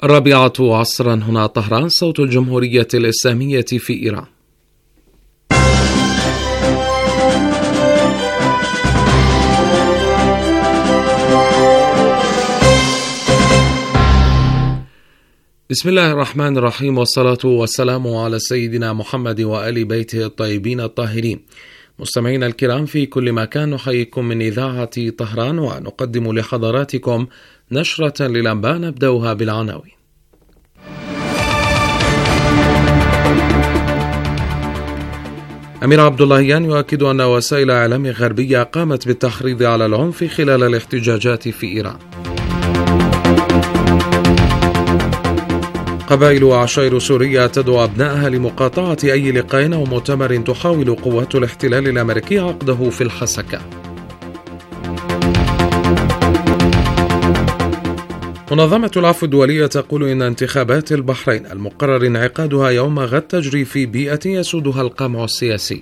الرابعة عصرا هنا طهران، صوت الجمهورية الإسلامية في إيران. بسم الله الرحمن الرحيم، والصلاة والسلام على سيدنا محمد وآل بيته الطيبين الطاهرين. مستمعينا الكرام في كل مكان، نحييكم من إذاعة طهران ونقدم لحضراتكم نشرة للأنباء نبدأها بالعناوين. أمير عبد اللهيان يؤكد أن وسائل إعلام غربية قامت بالتحريض على العنف خلال الاحتجاجات في إيران. قبائل وعشائر سوريا تدعو أبنائها لمقاطعة أي لقاء أو مؤتمر تحاول قوات الاحتلال الأمريكي عقده في الحسكة. منظمة العفو الدولية تقول إن انتخابات البحرين المقرر انعقادها يوم غد تجري في بيئة يسودها القمع السياسي.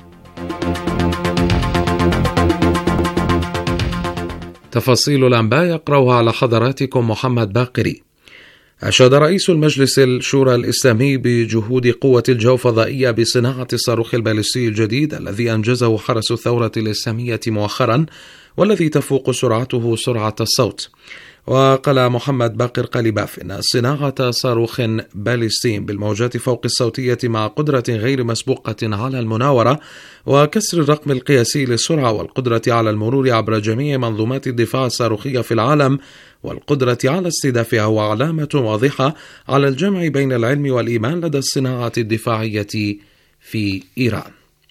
تفاصيل الأنباء يقرأها على حضراتكم محمد باقري. أشاد رئيس المجلس الشورى الإسلامي بجهود قوة الجو الفضائية بصناعة الصاروخ البالستي الجديد الذي أنجزه حرس الثورة الإسلامية مؤخرا، والذي تفوق سرعته سرعة الصوت. وقال محمد باقر قليباف إن صناعة صاروخ بالستي بالموجات فوق الصوتية مع قدرة غير مسبوقة على المناورة وكسر الرقم القياسي للسرعة والقدرة على المرور عبر جميع منظومات الدفاع الصاروخية في العالم والقدرة على استهدافها هو علامة واضحة على الجمع بين العلم والإيمان لدى الصناعة الدفاعية في إيران.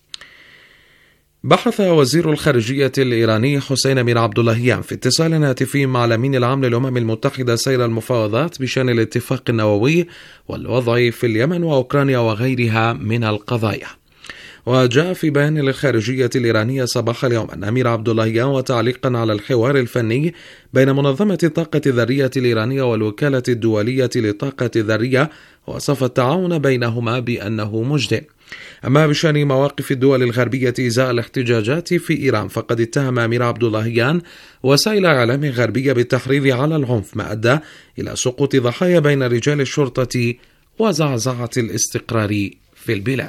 بحث وزير الخارجية الإيراني حسين أمير عبد اللهيان في اتصال هاتفي مع الأمين العام للأمم المتحدة سير المفاوضات بشأن الاتفاق النووي والوضع في اليمن وأوكرانيا وغيرها من القضايا. وجاء في بيان للخارجية الإيرانية صباح اليوم أن أمير عبد اللهيان، وتعليقا على الحوار الفني بين منظمة الطاقة الذرية الإيرانية والوكالة الدولية للطاقة الذرية، وصف التعاون بينهما بأنه مجدي. أما بشأن مواقف الدول الغربية إزاء الاحتجاجات في إيران، فقد اتهم أمير عبد اللهيان وسائل إعلام غربية بالتحريض على العنف، ما أدى إلى سقوط ضحايا بين رجال الشرطة وزعزعة الاستقرار في البلاد.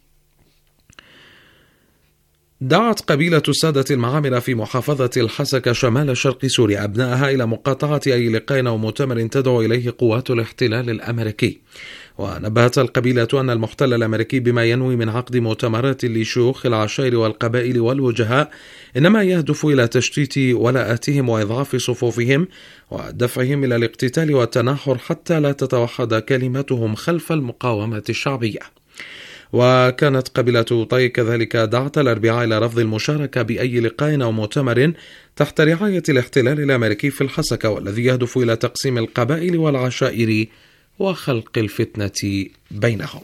دعت قبيلة السادة المعامرة في محافظة الحسكة شمال شرق سوريا أبنائها إلى مقاطعة أي لقاء أو مؤتمر تدعو إليه قوات الاحتلال الأمريكي. ونبهت القبيلة أن المحتل الأمريكي بما ينوي من عقد مؤتمرات لشيوخ العشائر والقبائل والوجهاء إنما يهدف إلى تشتيت ولاءاتهم وإضعاف صفوفهم ودفعهم إلى الاقتتال والتناحر حتى لا تتوحد كلمتهم خلف المقاومة الشعبية. وكانت قبيلة طي كذلك دعت الأربعاء إلى رفض المشاركة بأي لقاء أو مؤتمر تحت رعاية الاحتلال الأمريكي في الحسكة، والذي يهدف إلى تقسيم القبائل والعشائر وخلق الفتنة بينهم.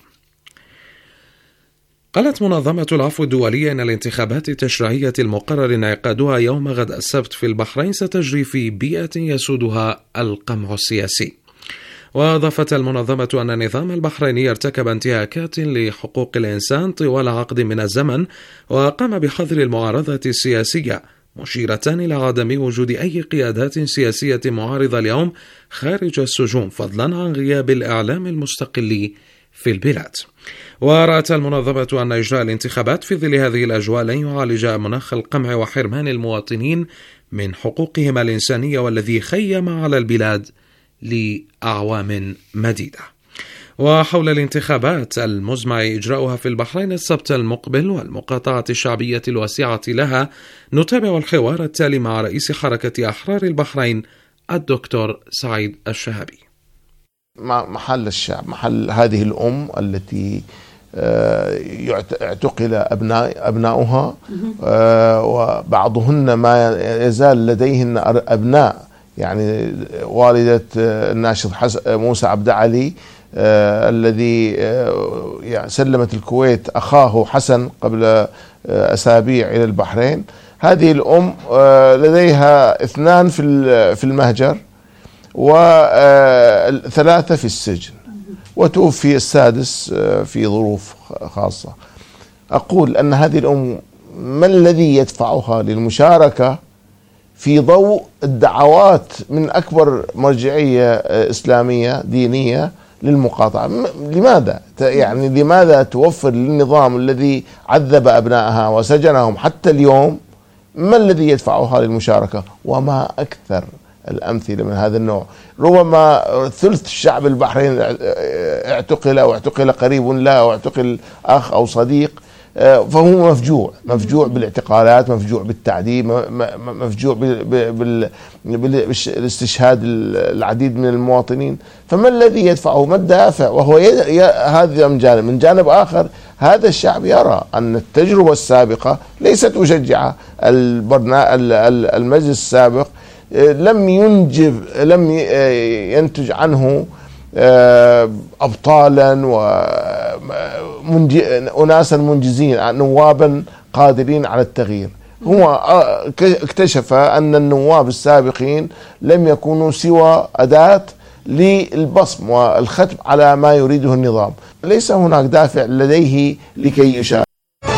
قالت منظمة العفو الدولية إن الانتخابات التشريعية المقرر انعقادها يوم غد السبت في البحرين ستجري في بيئة يسودها القمع السياسي. وأضافت المنظمة أن النظام البحريني ارتكب انتهاكات لحقوق الإنسان طوال عقد من الزمن، وقام بحظر المعارضة السياسية، مشيرة إلى عدم وجود أي قيادات سياسية معارضة اليوم خارج السجون، فضلا عن غياب الإعلام المستقل في البلاد. ورأت المنظمة أن إجراء الانتخابات في ظل هذه الأجواء لن يعالج مناخ القمع وحرمان المواطنين من حقوقهم الإنسانية والذي خيم على البلاد لأعوام مديدة. وحول الانتخابات المزمع إجراؤها في البحرين السبت المقبل والمقاطعة الشعبية الواسعة لها، نتابع الحوار التالي مع رئيس حركة أحرار البحرين الدكتور سعيد الشهابي. محل الشعب، محل هذه الأم التي اعتقل أبناؤها، وبعضهن ما يزال لديهن أبناء، يعني والدة الناشط موسى عبد علي الذي سلمت الكويت أخاه حسن قبل أسابيع إلى البحرين. هذه الأم لديها 2 في المهجر و3 في السجن، وتوفي السادس في ظروف خاصة. أقول أن هذه الأم ما الذي يدفعها للمشاركة في ضوء الدعوات من أكبر مرجعية إسلامية دينية للمقاطعة. لماذا؟ يعني لماذا توفر للنظام الذي عذب أبنائها وسجنهم حتى اليوم، ما الذي يدفعها للمشاركة؟ وما أكثر الأمثلة من هذا النوع. ربما ثلث الشعب البحرين اعتقل أو اعتقل قريب له أو اعتقل أخ أو صديق، فهو مفجوع بالاعتقالات، مفجوع بالتعذيب، مفجوع بالاستشهاد العديد من المواطنين. فما الذي يدفعه؟ ما الدافع؟ وهو هذا من جانب. من جانب آخر هذا الشعب يرى أن التجربة السابقة ليست مشجعة. المجلس السابق لم ينتج عنه أبطالا وأناسا منجزين، نوابا قادرين على التغيير. هو اكتشف أن النواب السابقين لم يكونوا سوى أداة للبصم والختم على ما يريده النظام. ليس هناك دافع لديه لكي يشارك.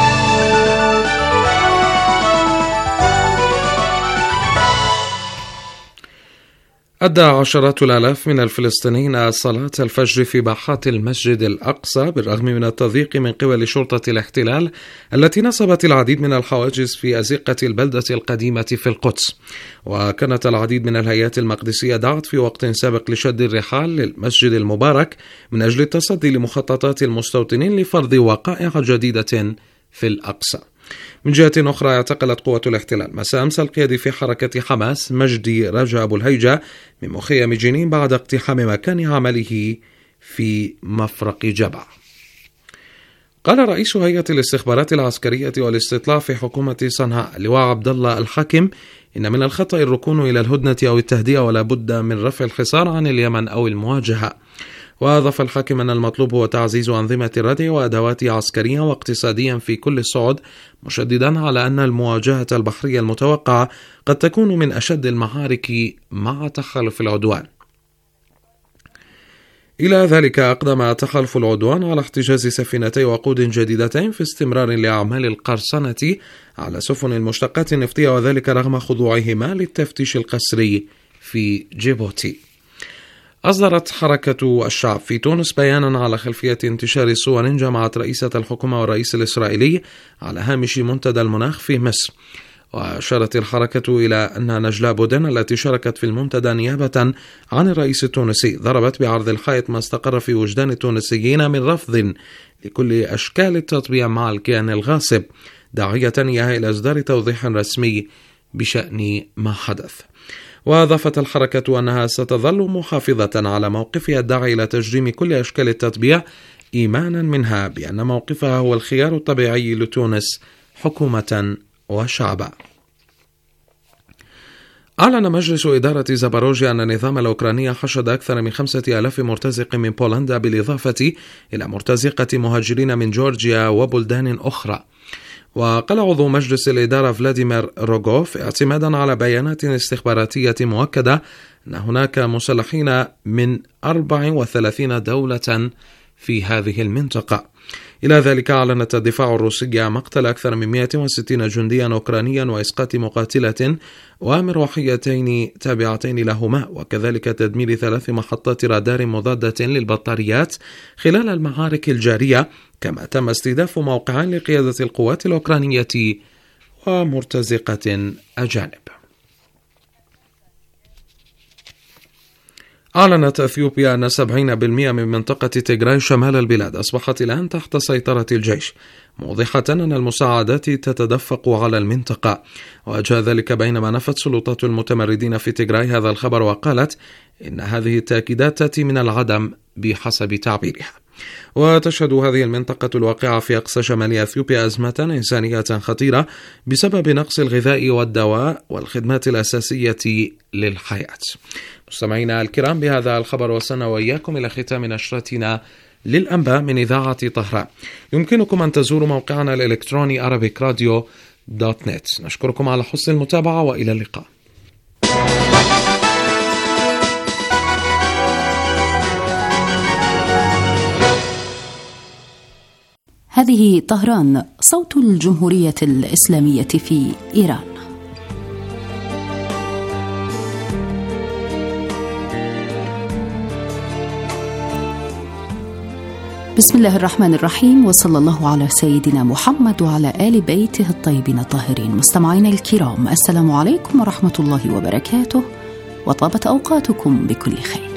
أدى عشرات الآلاف من الفلسطينيين صلاة الفجر في باحات المسجد الأقصى بالرغم من التضييق من قبل شرطة الاحتلال التي نصبت العديد من الحواجز في أزقة البلدة القديمة في القدس. وكانت العديد من الهيئات المقدسية دعت في وقت سابق لشد الرحال للمسجد المبارك من أجل التصدي لمخططات المستوطنين لفرض وقائع جديدة في الأقصى. من جهة أخرى، اعتقلت قوة الاحتلال مساء أمس القيادي في حركة حماس مجدي رجا أبو الهيجة من مخيم جنين بعد اقتحام مكان عمله في مفرق جبع. قال رئيس هيئة الاستخبارات العسكرية والاستطلاع في حكومة صنعاء اللواء عبد الله الحاكم إن من الخطأ الركون إلى الهدنة أو التهدئة، ولا بد من رفع الحصار عن اليمن أو المواجهة. وأضاف الحاكم أن المطلوب هو تعزيز أنظمة الردع وأدوات عسكرية واقتصادية في كل الصعد، مشددا على أن المواجهة البحرية المتوقعة قد تكون من أشد المعارك مع تحالف العدوان. إلى ذلك أقدم تحالف العدوان على احتجاز سفينتي وقود جديدتين في استمرار لأعمال القرصنة على سفن المشتقات النفطية، وذلك رغم خضوعهما للتفتيش القسري في جيبوتي. أصدرت حركة الشعب في تونس بيانا على خلفية انتشار صور جمعت رئيسة الحكومة والرئيس الإسرائيلي على هامش منتدى المناخ في مصر. وأشارت الحركة إلى أن نجلاء بودن التي شاركت في المنتدى نيابة عن الرئيس التونسي ضربت بعرض الحائط ما استقر في وجدان التونسيين من رفض لكل أشكال التطبيع مع الكيان الغاصب، داعية إياها إلى إصدار توضيح رسمي بشأن ما حدث. وأضافت الحركة أنها ستظل محافظة على موقفها الداعي إلى تجريم كل أشكال التطبيع، إيمانا منها بأن موقفها هو الخيار الطبيعي لتونس حكومة وشعبا. أعلن مجلس إدارة زاباروجيا أن النظام الأوكراني حشد أكثر من 5000 مرتزق من بولندا، بالإضافة إلى مرتزقة مهاجرين من جورجيا وبلدان أخرى. وقال عضو مجلس الإدارة فلاديمير روغوف اعتمادا على بيانات استخباراتية مؤكدة أن هناك مسلحين من 34 دولة في هذه المنطقة. إلى ذلك أعلنت الدفاع الروسي مقتل أكثر من 160 جنديا أوكرانيا وإسقاط مقاتلة ومروحيتين تابعتين لهما، وكذلك تدمير 3 محطات رادار مضادة للبطاريات خلال المعارك الجارية، كما تم استهداف موقعين لقيادة القوات الأوكرانية ومرتزقة أجانب. أعلنت أثيوبيا أن 70% من منطقة تيغراي شمال البلاد أصبحت الآن تحت سيطرة الجيش، موضحة أن المساعدات تتدفق على المنطقة. وجاء ذلك بينما نفت سلطات المتمردين في تيغراي هذا الخبر، وقالت إن هذه التأكيدات تأتي من العدم بحسب تعبيرها. وتشهد هذه المنطقة الواقعة في أقصى شمال أثيوبيا أزمة إنسانية خطيرة بسبب نقص الغذاء والدواء والخدمات الأساسية للحياة. مستمعينا الكرام، بهذا الخبر وصلنا وإياكم إلى ختام نشرتنا للأنباء من إذاعة طهران. يمكنكم أن تزوروا موقعنا الإلكتروني arabicradio.net. نشكركم على حسن المتابعة وإلى اللقاء. هذه طهران، صوت الجمهورية الإسلامية في إيران. بسم الله الرحمن الرحيم، وصلى الله على سيدنا محمد وعلى آل بيته الطيبين الطاهرين. مستمعينا الكرام، السلام عليكم ورحمة الله وبركاته، وطابت أوقاتكم بكل خير.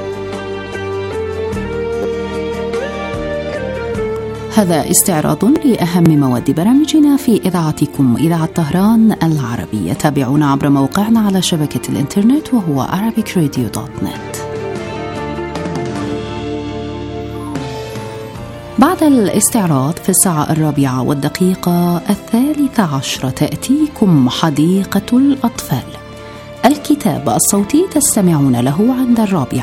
هذا استعراض لأهم مواد برامجنا في إذاعتكم إذاعة طهران العربية. تابعونا عبر موقعنا على شبكة الإنترنت وهو arabicradio.net. بعد الاستعراض في الساعة 4:13 تأتيكم حديقة الأطفال، الكتاب الصوتي تستمعون له عند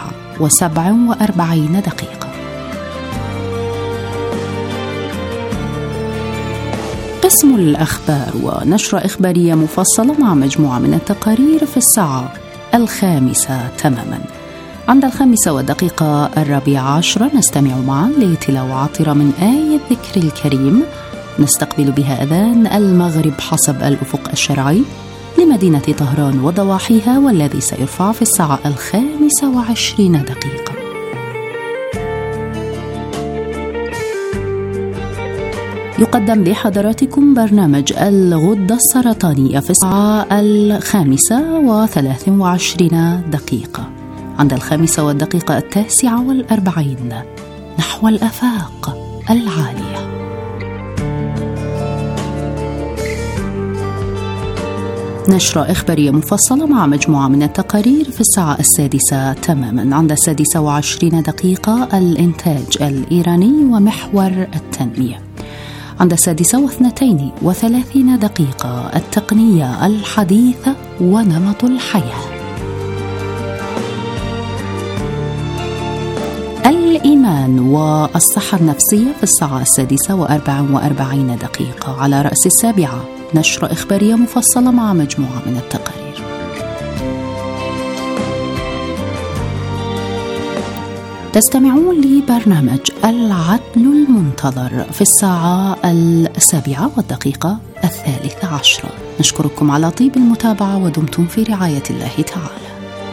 4:47. قسم الأخبار ونشرة إخبارية مفصلة مع مجموعة من التقارير في الساعة 5 تماما. عند 5:14 نستمع معا لتلاوة عطرة من آية الذكر الكريم نستقبل بها أذان المغرب حسب الأفق الشرعي لمدينة طهران وضواحيها، والذي سيرفع في الساعة 5:20. يقدم لحضراتكم برنامج الغدة السرطانية في الساعة 5:23. عند 5:49 نحو الآفاق العالية. نشرة إخبارية مفصلة مع مجموعة من التقارير في الساعة 6 تماما. عند 6:20 الإنتاج الإيراني ومحور التنمية. عند 6:32 التقنية الحديثة ونمط الحياة. الإيمان والصحة النفسية في الساعة 6:44. على رأس 7 نشرة إخبارية مفصلة مع مجموعة من التقارير. تستمعون لبرنامج العدل المنتظر في الساعة 7:13. نشكركم على طيب المتابعة ودمتم في رعاية الله تعالى.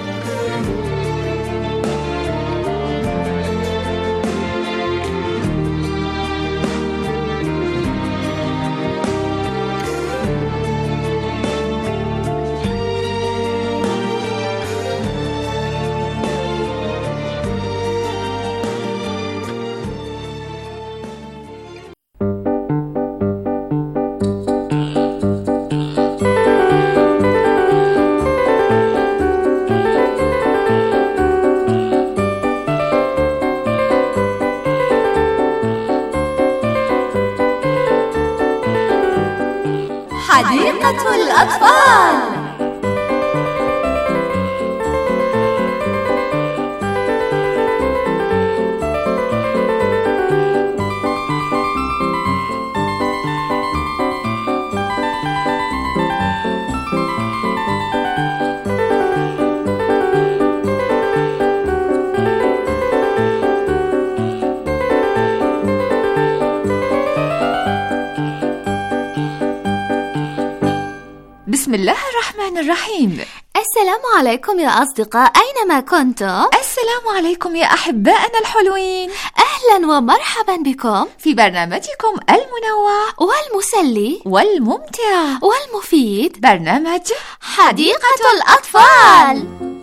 حديقة الأطفال. بسم الله الرحمن الرحيم. السلام عليكم يا أصدقاء، أينما كنتم. السلام عليكم يا أحبائنا الحلوين. أهلا ومرحبا بكم في برنامجكم المنوع والمسلي والممتع والمفيد، برنامج حديقة الأطفال.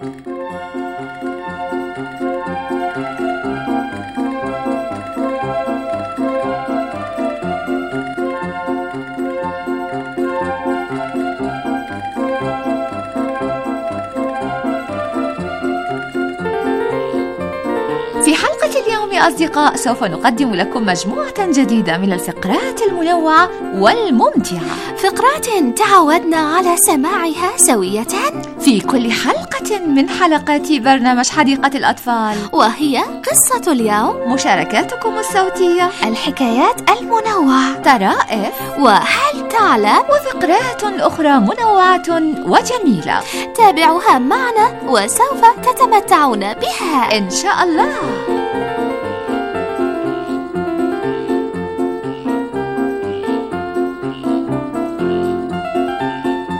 في حلقة اليوم يا أصدقاء سوف نقدم لكم مجموعة جديدة من الفقرات المنوعة والممتعة، فقرات تعودنا على سماعها سوية في كل حلقة من حلقات برنامج حديقة الأطفال، وهي قصة اليوم، مشاركاتكم الصوتية، الحكايات المنوعة، طرائف، وهل تعلم، وفقرات أخرى منوعة وجميلة. تابعوها معنا وسوف تتمتعون بها إن شاء الله.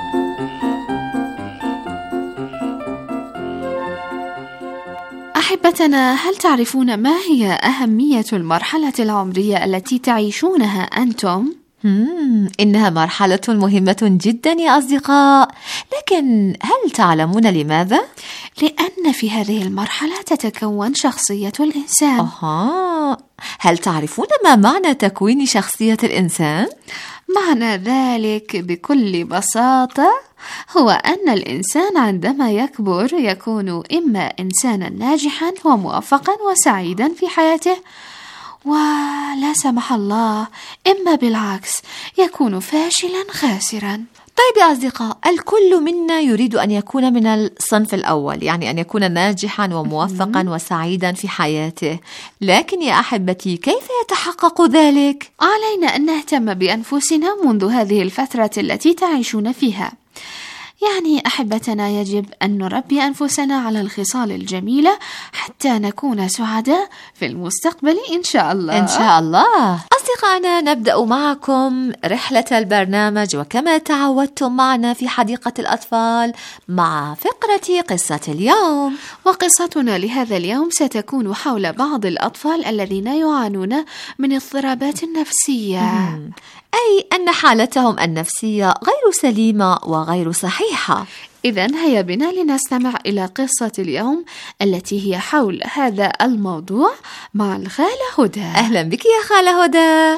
أحبة أحبتنا، هل تعرفون ما هي أهمية المرحلة العمرية التي تعيشونها أنتم؟ إنها مرحلة مهمة جدا يا أصدقاء، لكن هل تعلمون لماذا؟ لأن في هذه المرحلة تتكون شخصية الإنسان. هل تعرفون ما معنى تكوين شخصية الإنسان؟ معنى ذلك بكل بساطة هو أن الإنسان عندما يكبر يكون إما إنسانا ناجحا وموفقا وسعيدا في حياته، ولا سمح الله إما بالعكس يكون فاشلا خاسرا. طيب يا أصدقاء، الكل منا يريد أن يكون من الصنف الأول، يعني أن يكون ناجحا وموفقا وسعيدا في حياته، لكن يا أحبتي كيف يتحقق ذلك؟ علينا أن نهتم بأنفسنا منذ هذه الفترة التي تعيشون فيها. يعني أحبتنا يجب أن نربي أنفسنا على الخصال الجميلة حتى نكون سعداء في المستقبل إن شاء الله. إن شاء الله. أصدقائنا، نبدأ معكم رحلة البرنامج وكما تعودتم معنا في حديقة الأطفال مع فقرة قصة اليوم. وقصتنا لهذا اليوم ستكون حول بعض الأطفال الذين يعانون من اضطرابات نفسية، أي أن حالتهم النفسية غير سليمة وغير صحيحة. إذن هيا بنا لنستمع إلى قصة اليوم التي هي حول هذا الموضوع مع الخالة هدى. أهلا بك يا خالة هدى.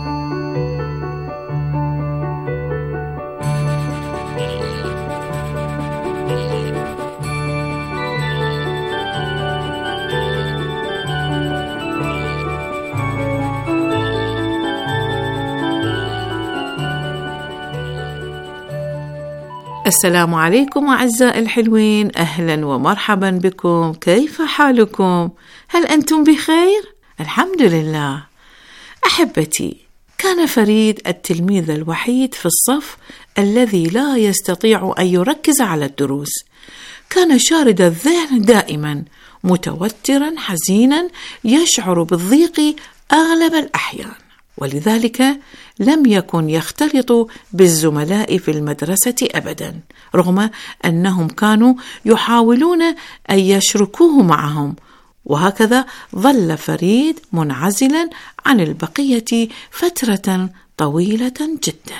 السلام عليكم أعزائي الحلوين، أهلا ومرحبا بكم. كيف حالكم؟ هل أنتم بخير؟ الحمد لله. أحبتي، كان فريد التلميذ الوحيد في الصف الذي لا يستطيع أن يركز على الدروس. كان شارد الذهن دائما، متوترا حزينا، يشعر بالضيق أغلب الأحيان، ولذلك لم يكن يختلط بالزملاء في المدرسة أبدا، رغم أنهم كانوا يحاولون أن يشركوه معهم. وهكذا ظل فريد منعزلا عن البقية فترة طويلة جدا.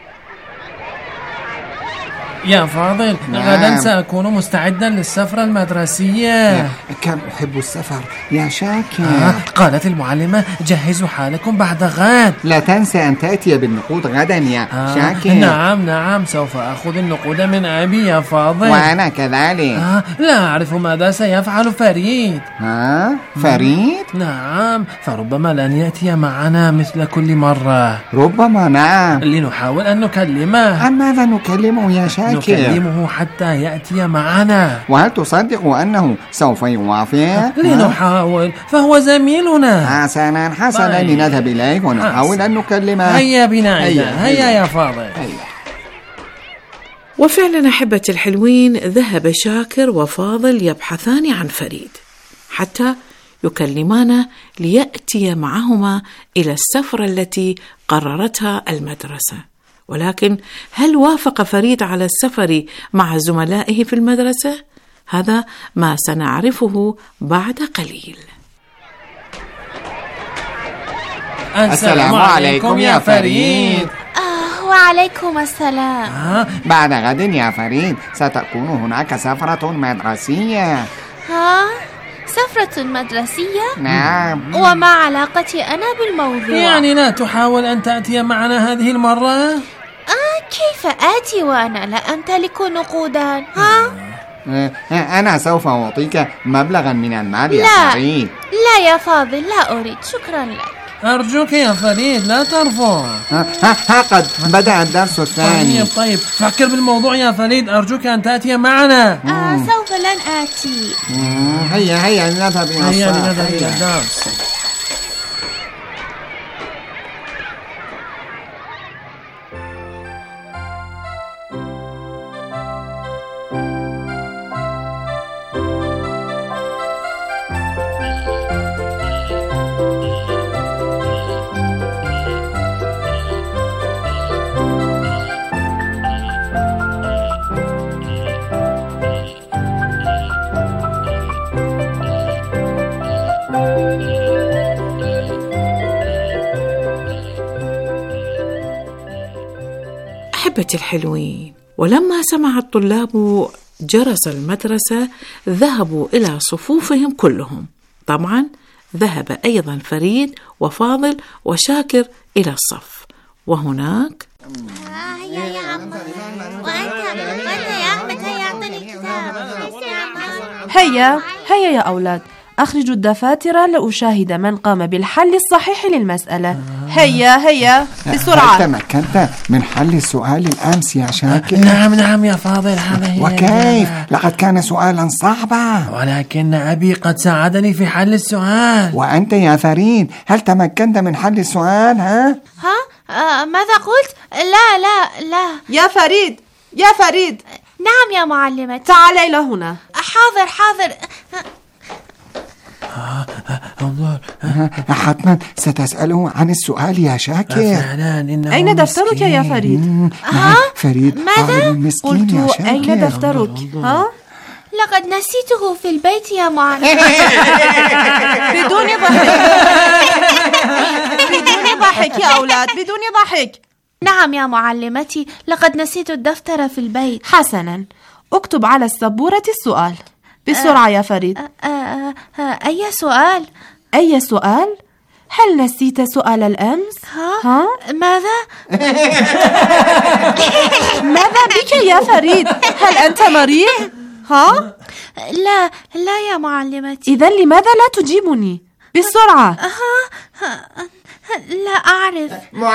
يا فاضل، غدا سأكون مستعدا للسفرة المدرسية. كم أحب السفر يا شاكر. قالت المعلمة جهزوا حالكم بعد غد. لا تنسى أن تأتي بالنقود غدا يا شاكر. نعم، سوف أخذ النقود من أبي يا فاضل. وأنا كذلك. لا أعرف ماذا سيفعل فريد. فريد؟ نعم، فربما لن يأتي معنا مثل كل مرة. ربما نعم. لنحاول أن نكلمه. عن ماذا نكلمه يا شاكر؟ نكلمه حتى يأتي معنا. وهل تصدق أنه سوف يوافق؟ لنحاول، فهو زميلنا. حسنا لنذهب إليه ونحاول أن نكلمه. هيا بنا، هيا يا فاضل. وفعلا أحبتي الحلوين، ذهب شاكر وفاضل يبحثان عن فريد حتى يكلمانه ليأتي معهما إلى السفرة التي قررتها المدرسة. ولكن هل وافق فريد على السفر مع زملائه في المدرسة؟ هذا ما سنعرفه بعد قليل. السلام عليكم يا فريد. وعليكم السلام. بعد غد يا فريد ستكون هناك سفرة مدرسية. سفرة مدرسية؟ نعم. وما علاقتي أنا بالموضوع؟ يعني لا تحاول أن تأتي معنا هذه المرة؟ كيف آتي وأنا لا أمتلك نقودا؟ أنا سوف أعطيك مبلغا من المال يا فريد. لا يا فاضل، لا أريد، شكرا لك. أرجوك يا فريد لا ترفض. قد بدأ الدرس الثاني. طيب فكر بالموضوع يا فريد، أرجوك أن تأتي معنا. سوف لن آتي. هيا لنذهب إلى الدرس. أحبتي الحلوين، ولما سمع الطلاب جرس المدرسة ذهبوا إلى صفوفهم كلهم. طبعا ذهب أيضا فريد وفاضل وشاكر إلى الصف، وهناك هيا يا أولاد، أخرجوا الدفاتر لأشاهد من قام بالحل الصحيح للمسألة. هيا بسرعة. هل تمكنت من حل السؤال الأمس يا شاكر؟ نعم يا فاضل، هذا وكيف؟ لقد كان سؤالا صعبا، ولكن أبي قد ساعدني في حل السؤال. وأنت يا فريد هل تمكنت من حل السؤال؟ ماذا قلت؟ لا. يا فريد. نعم يا معلمة. تعال إلى هنا. حاضر. انظر، حتما ستسأله عن السؤال يا شاكر. أين دفترك يا فريد؟ فريد ماذا؟ مسكين يا شاكر. أين دفترك؟ لقد نسيته في البيت يا معلمة. بدون ضحك يا أولاد، بدون ضحك. نعم يا معلمتي، لقد نسيت الدفتر في البيت. حسنا، اكتب على السبورة السؤال بسرعة يا فريد. أي سؤال؟ هل نسيت سؤال الأمس؟ ماذا؟ ماذا بك يا فريد؟ هل أنت مريض؟ لا يا معلمتي. إذن لماذا لا تجيبني؟ بسرعة. لا أعرف.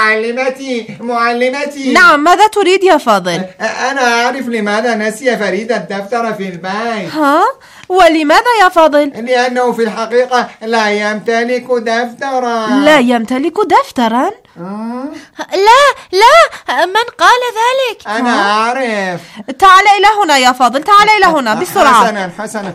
معلمتي. نعم، ماذا تريد يا فاضل؟ أنا أعرف لماذا نسي فريد الدفتر في البيت. ولماذا يا فاضل؟ لأنه في الحقيقة لا يمتلك دفترا. لا يمتلك دفترا؟ لا، من قال ذلك؟ أنا أعرف. تعال إلى هنا يا فاضل، تعال إلى هنا بسرعة. حسنا.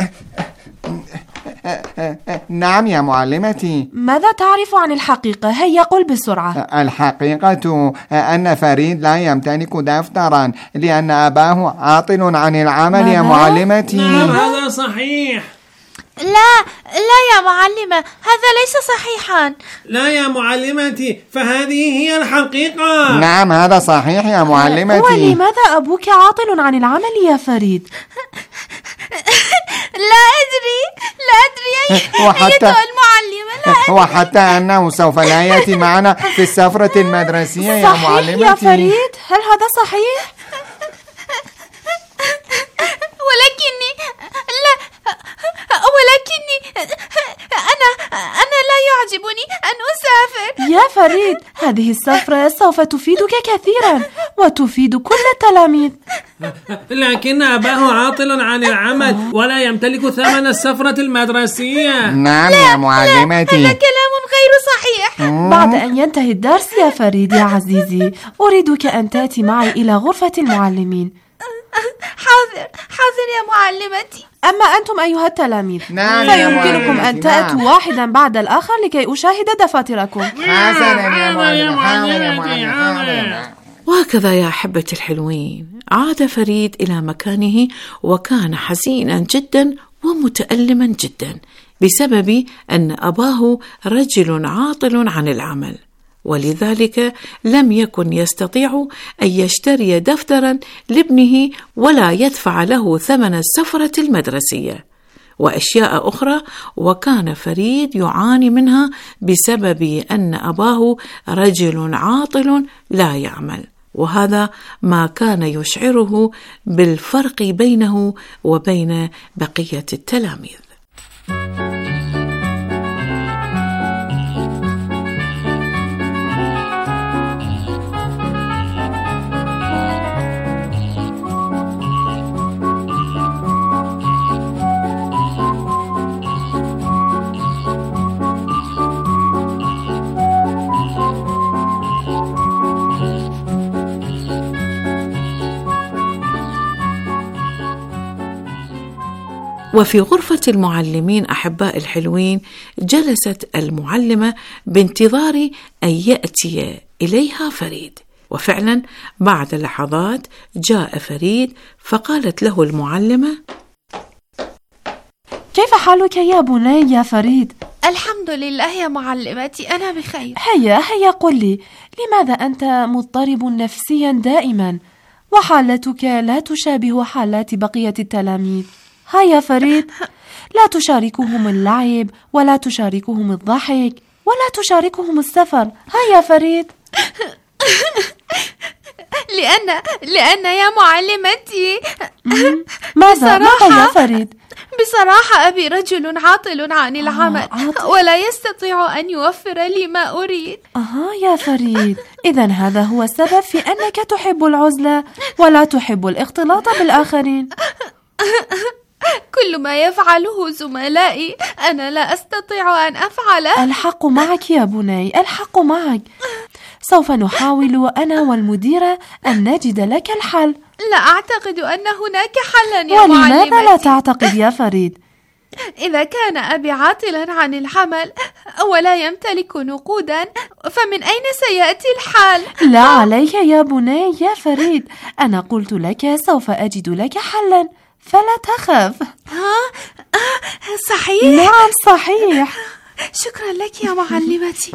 نعم يا معلمتي. ماذا تعرف عن الحقيقة؟ هيا قل بسرعة. الحقيقة أن فريد لا يمتلك دفترا لأن أباه عاطل عن العمل يا معلمتي. نعم، هذا صحيح. لا يا معلمة، هذا ليس صحيحا. لا يا معلمتي، فهذه هي الحقيقة. نعم، هذا صحيح يا معلمتي. ولماذا أبوك عاطل عن العمل يا فريد؟ لا أدري أيتها المعلمة، لا أدري. وحتى أنه سوف لا يأتي معنا في السفرة المدرسية يا معلمتي. صحيح يا فريد؟ هل هذا صحيح؟ ولكني أنا لا يعجبني أن أسافر. يا فريد، هذه السفرة سوف تفيدك كثيرا وتفيد كل التلاميذ. لكن أباه عاطل عن العمل ولا يمتلك ثمن السفرة المدرسية. نعم يا معلمتي، هذا كلام غير صحيح. بعد أن ينتهي الدرس يا فريد يا عزيزي، أريدك أن تأتي معي إلى غرفة المعلمين. حاضر يا معلمتي. أما أنتم أيها التلاميذ فيمكنكم أن تأتوا واحدا بعد الآخر لكي أشاهد دفاتركم. حسنا يا معلمتي. وهكذا يا أحبتي الحلوين، عاد فريد إلى مكانه وكان حزينا جدا ومتألما جدا بسبب أن أباه رجل عاطل عن العمل، ولذلك لم يكن يستطيع أن يشتري دفترا لابنه ولا يدفع له ثمن السفرة المدرسية وأشياء أخرى، وكان فريد يعاني منها بسبب أن أباه رجل عاطل لا يعمل، وهذا ما كان يشعره بالفرق بينه وبين بقية التلاميذ. وفي غرفة المعلمين أحباء الحلوين جلست المعلمة بانتظار أن يأتي إليها فريد، وفعلا بعد لحظات جاء فريد فقالت له المعلمة: كيف حالك يا بني يا فريد؟ الحمد لله يا معلمتي، أنا بخير. هيا قل لي، لماذا أنت مضطرب نفسيا دائما؟ وحالتك لا تشابه حالات بقية التلاميذ. هيا فريد، لا تشاركهم اللعب ولا تشاركهم الضحك ولا تشاركهم السفر. هيا فريد. لأن يا معلمتي ماذا يا فريد؟ بصراحة أبي رجل عاطل عن العمل ولا يستطيع أن يوفر لي ما أريد. يا فريد، إذن هذا هو السبب في أنك تحب العزلة ولا تحب الاختلاط بالآخرين. كل ما يفعله زملائي أنا لا أستطيع أن أفعله. الحق معك يا بني، الحق معك. سوف نحاول أنا والمديرة أن نجد لك الحل. لا أعتقد أن هناك حلا يا معلمتي. ولماذا لا تعتقد يا فريد؟ إذا كان أبي عاطلا عن العمل ولا يمتلك نقودا فمن أين سيأتي الحل؟ لا عليك يا بني يا فريد، أنا قلت لك سوف أجد لك حلا، فلا تخف. صحيح؟ نعم صحيح. شكرا لك يا معلمتي.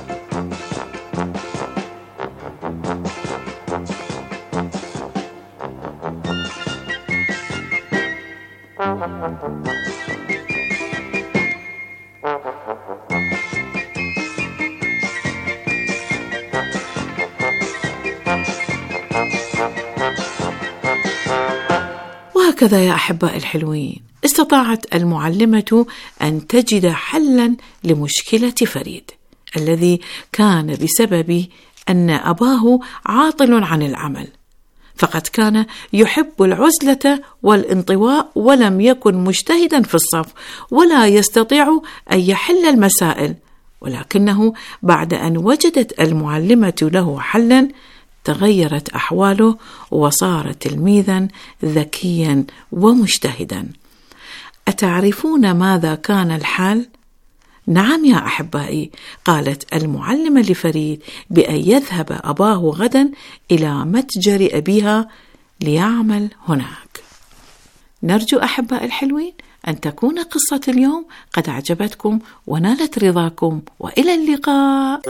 وهكذا يا أحباء الحلوين، استطاعت المعلمة أن تجد حلا لمشكلة فريد الذي كان بسبب أن أباه عاطل عن العمل، فقد كان يحب العزلة والانطواء ولم يكن مجتهدا في الصف ولا يستطيع أن يحل المسائل، ولكنه بعد أن وجدت المعلمة له حلا تغيرت أحواله وصار تلميذا ذكيا ومجتهدا. أتعرفون ماذا كان الحال؟ نعم يا أحبائي، قالت المعلمة لفريد بأن يذهب أباه غدا إلى متجر أبيها ليعمل هناك. نرجو أحباء الحلوين أن تكون قصة اليوم قد أعجبتكم ونالت رضاكم، وإلى اللقاء.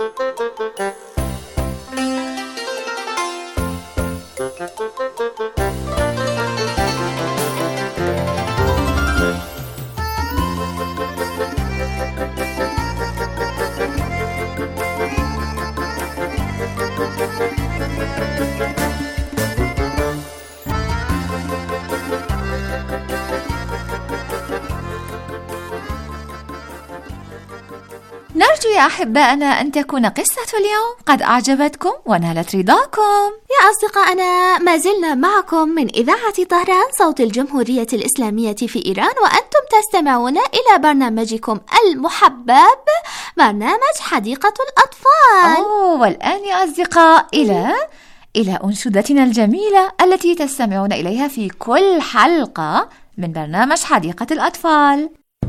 نرجو يا أحبائنا أن تكون قصة اليوم قد أعجبتكم ونالت رضاكم. يا أصدقائنا، ما زلنا معكم من إذاعة طهران صوت الجمهورية الإسلامية في إيران، وأنتم تستمعون إلى برنامجكم المحبب، برنامج حديقة الأطفال. والآن يا أصدقاء إلى أنشودتنا الجميلة التي تستمعون إليها في كل حلقة من برنامج حديقة الأطفال.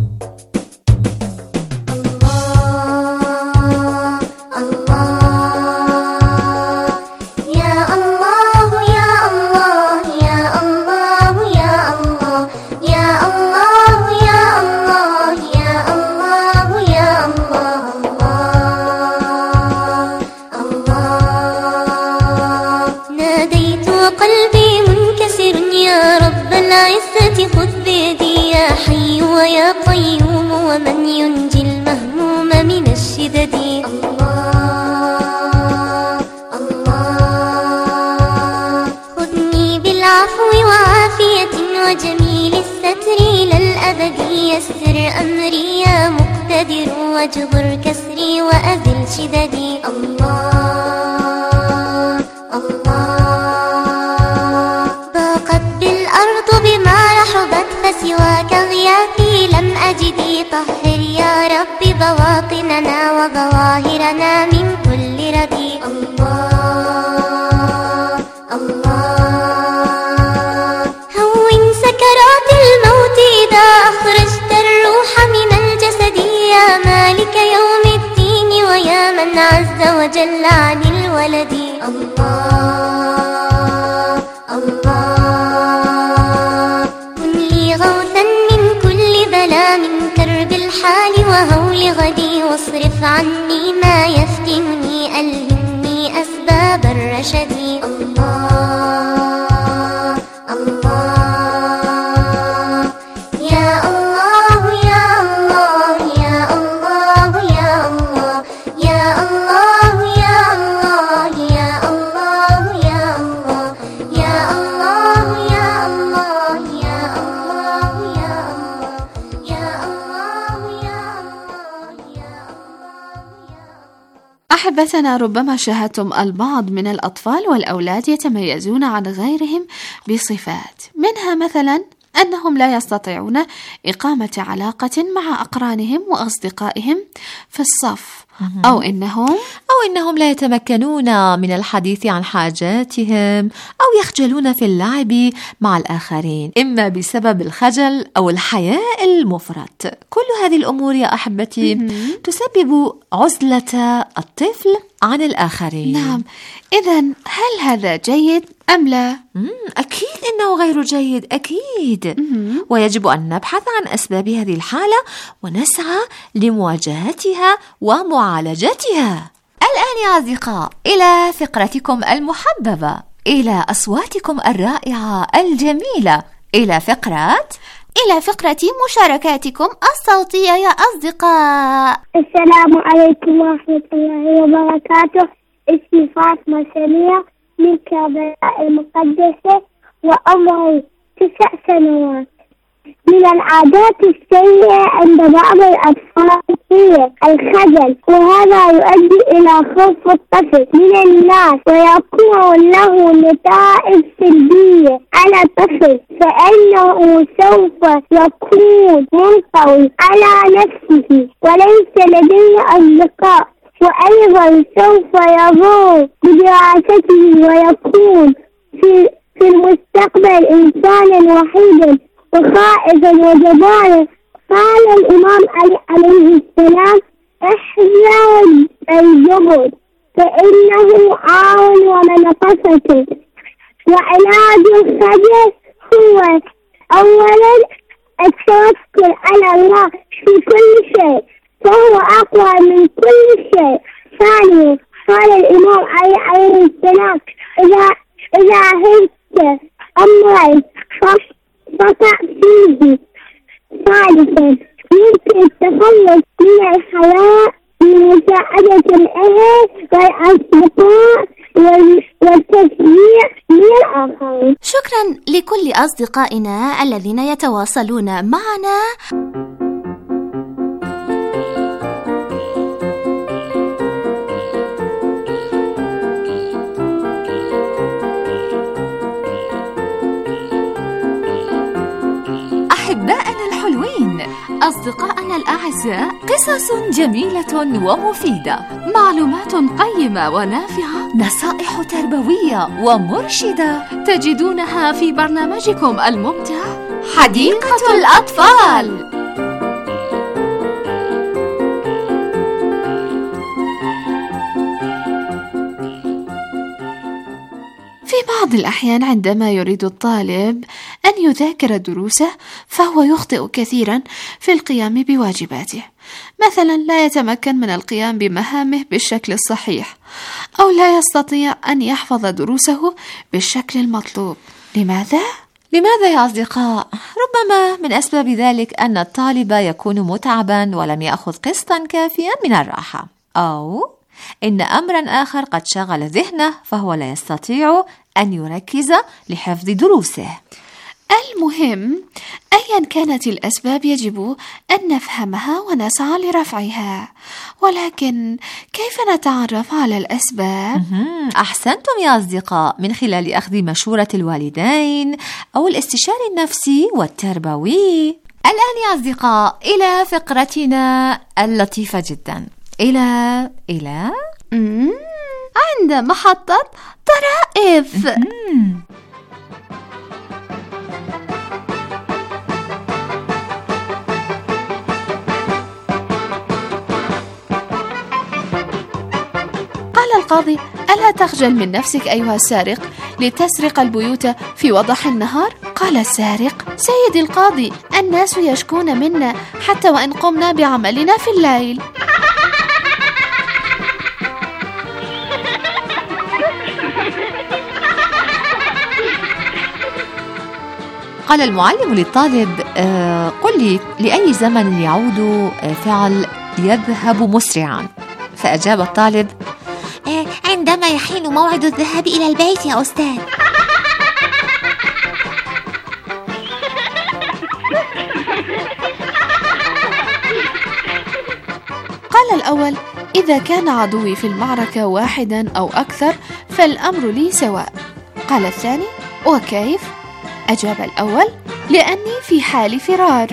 خذ بيدي يا حي ويا قيوم، ومن ينجي المهموم من الشدد. الله الله، خذني بالعفو وعافية وجميل الستر إلى الأبد. يسر أمري يا مقتدر، واجبر كسري وأذل شددي. الله الله، ضاقت بالأرض بما رحبت، فسواك غياثي لم أجدي. طهر يا رب بواطننا وظواهرنا من كل ردي. الله الله، هون سكرات الموت إذا أخرجت الروح من الجسد. يا مالك يوم الدين، ويا من عز وجل عن الولد. الله الله، كن لي غوثا من كل هول غدي واصرف عني ما يفتنني ألهمني أسباب الرشد الله الله يا الله يا الله يا الله يا الله يا الله يا الله يا الله يا الله يا الله يا الله يا الله يا الله يا الله يا الله. أحبتنا، ربما شاهدتم البعض من الأطفال والأولاد يتميزون عن غيرهم بصفات، منها مثلا أنهم لا يستطيعون إقامة علاقة مع أقرانهم وأصدقائهم في الصف، أو إنهم لا يتمكنون من الحديث عن حاجاتهم، أو يخجلون في اللعب مع الآخرين، إما بسبب الخجل أو الحياء المفرط. كل هذه الأمور يا أحبتي تسبب عزلة الطفل عن الآخرين. نعم، إذن هل هذا جيد أم لا؟ أكيد إنه غير جيد، أكيد. ويجب أن نبحث عن أسباب هذه الحالة ونسعى لمواجهتها ومعالجتها. الآن يا أصدقاء إلى فقرتكم المحببة، إلى أصواتكم الرائعة الجميلة، إلى فقرة مشاركاتكم الصوتية يا أصدقاء. السلام عليكم ورحمة الله وبركاته. اسمي فاطمة سمير من كربلاء المقدسة وعمري 9 سنوات. من العادات السيئة عند بعض الأطفال هي الخجل، وهذا يؤدي إلى خوف الطفل من الناس ويكون له نتائج سلبية على الطفل، فإنه سوف يكون منطوي على نفسه وليس لديه أصدقاء، وأيضا سوف يضر بدراسته ويكون في المستقبل إنسانا وحيدا وخائفا وجبانا. قال الإمام علي عليه السلام: احذر الجبن فإنه عار ومنقصة. وعلاج الخجل هو أولا التوكل على الله في كل شيء، فهو أقوى من كل شيء. ثانيا قال الإمام علي عليه السلام: إذا هبت أمرا فقع فيه. ثالثا يمكن التخلص من الحياء بمساعدة الأهل والأصدقاء والتشجيع من الآخرين. شكرا لكل أصدقائنا الذين يتواصلون معنا. أحبائنا الحلوين، أصدقائنا الأعزاء، قصص جميلة ومفيدة، معلومات قيمة ونافعة، نصائح تربوية ومرشدة تجدونها في برنامجكم الممتع حديقة الأطفال. في بعض الأحيان عندما يريد الطالب أن يذاكر دروسه فهو يخطئ كثيرا في القيام بواجباته، مثلا لا يتمكن من القيام بمهامه بالشكل الصحيح، أو لا يستطيع أن يحفظ دروسه بالشكل المطلوب. لماذا يا أصدقاء؟ ربما من أسباب ذلك أن الطالب يكون متعبا ولم يأخذ قسطا كافيا من الراحة، أو إن أمرا آخر قد شغل ذهنه فهو لا يستطيع أن يركز لحفظ دروسه. المهم، أيا كانت الأسباب يجب أن نفهمها ونسعى لرفعها، ولكن كيف نتعرف على الأسباب؟ أحسنتم يا أصدقاء، من خلال أخذ مشورة الوالدين أو الاستشاري النفسي والتربوي. الآن يا أصدقاء إلى فقرتنا اللطيفة جدا، إلى عند محطة طرائف. قال القاضي: ألا تخجل من نفسك أيها السارق لتسرق البيوت في وضح النهار؟ قال السارق: سيدي القاضي، الناس يشكون منا حتى وإن قمنا بعملنا في الليل. قال المعلم للطالب: قل لي لأي زمن يعود فعل يذهب مسرعا؟ فأجاب الطالب: عندما يحين موعد الذهاب إلى البيت يا أستاذ. قال الأول: إذا كان عدوي في المعركة واحدا أو أكثر فالأمر لي سواء. قال الثاني: وكيف؟ أجاب الأول: لأني في حال فرار.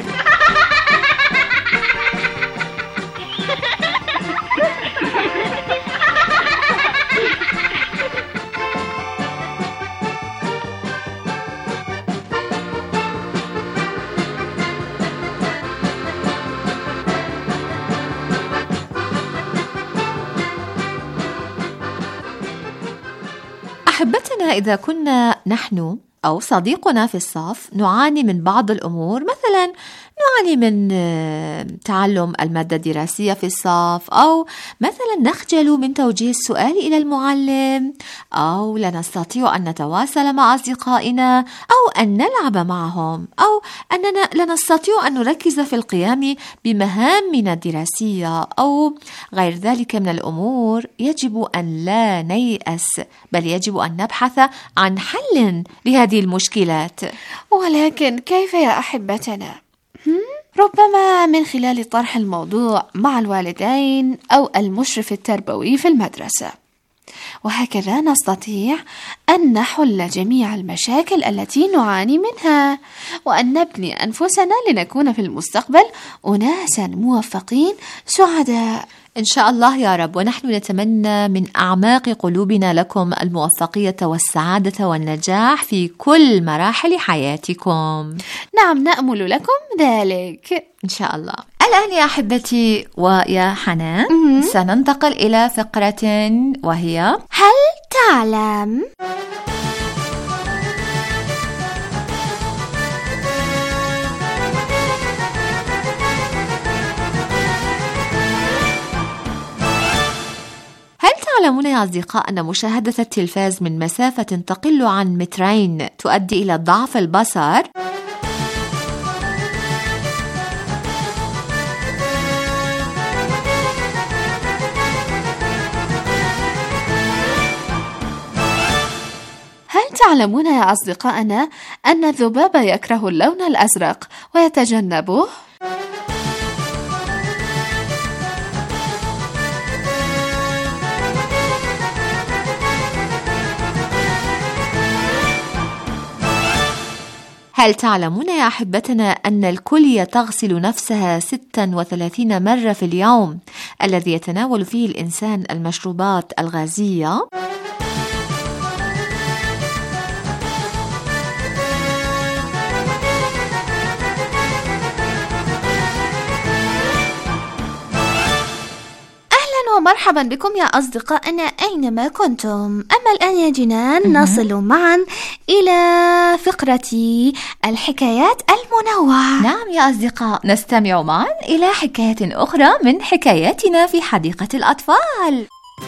أحبتنا، إذا كنا نحن أو صديقنا في الصف نعاني من بعض الأمور، مثلا نعاني من تعلم المادة الدراسية في الصف، أو مثلا نخجل من توجيه السؤال إلى المعلم، أو لا نستطيع أن نتواصل مع أصدقائنا، أو أن نلعب معهم، أو أننا لا نستطيع أن نركز في القيام بمهامنا الدراسية، أو غير ذلك من الأمور، يجب أن لا نيأس، بل يجب أن نبحث عن حل لهذه المشكلات. ولكن كيف يا أحبتنا؟ ربما من خلال طرح الموضوع مع الوالدين أو المشرف التربوي في المدرسة، وهكذا نستطيع أن نحل جميع المشاكل التي نعاني منها، وأن نبني أنفسنا لنكون في المستقبل أناسا موفقين سعداء إن شاء الله يا رب. ونحن نتمنى من أعماق قلوبنا لكم الموفقية والسعادة والنجاح في كل مراحل حياتكم. نعم، نأمل لكم ذلك إن شاء الله. الآن يا أحبتي ويا حنان سننتقل إلى فقرة وهي هل تعلم؟ هل تعلمون يا أصدقاء أن مشاهدة التلفاز من مسافة تقل عن 2 متر تؤدي إلى ضعف البصر؟ هل تعلمون يا أصدقائنا أن الذباب يكره اللون الأزرق ويتجنبه؟ هل تعلمون يا أحبتنا أن الكلية تغسل نفسها 36 مرة في اليوم الذي يتناول فيه الإنسان المشروبات الغازية؟ ومرحبا بكم يا أصدقائنا أينما كنتم. أما الآن يا جنان نصل معا إلى فقرة الحكايات المنوعة. نعم يا أصدقاء، نستمع معا إلى حكاية أخرى من حكاياتنا في حديقة الأطفال.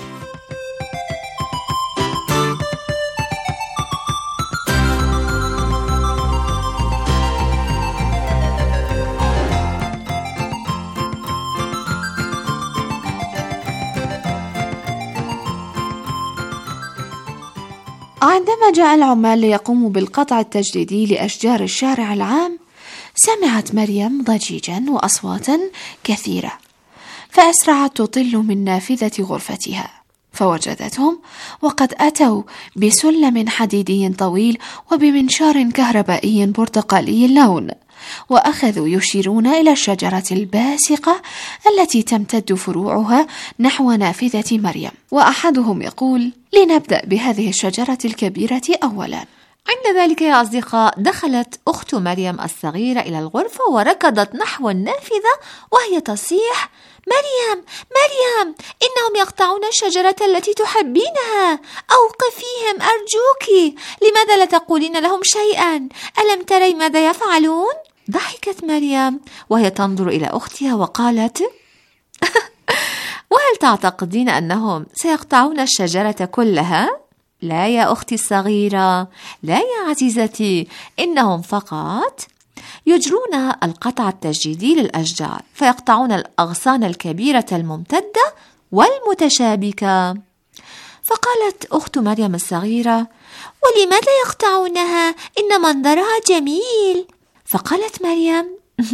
عندما جاء العمال ليقوموا بالقطع التجريدي لأشجار الشارع العام، سمعت مريم ضجيجا وأصواتا كثيرة، فأسرعت تطل من نافذة غرفتها، فوجدتهم وقد أتوا بسلم حديدي طويل وبمنشار كهربائي برتقالي اللون، وأخذوا يشيرون إلى الشجرة الباسقة التي تمتد فروعها نحو نافذة مريم. وأحدهم يقول: لنبدأ بهذه الشجرة الكبيرة أولا. عند ذلك يا أصدقاء دخلت أخت مريم الصغيرة إلى الغرفة وركضت نحو النافذة وهي تصيح: مريم مريم، إنهم يقطعون الشجرة التي تحبينها، أوقفيهم أرجوك، لماذا لا تقولين لهم شيئا؟ ألم تري ماذا يفعلون؟ ضحكت مريم وهي تنظر إلى أختها وقالت: وهل تعتقدين أنهم سيقطعون الشجرة كلها؟ لا يا أختي الصغيرة، لا يا عزيزتي، إنهم فقط يجرون القطع التجريدي للأشجار فيقطعون الأغصان الكبيرة الممتدة والمتشابكة. فقالت أخت مريم الصغيرة: ولماذا يقطعونها؟ إن منظرها جميل. فقالت مريم: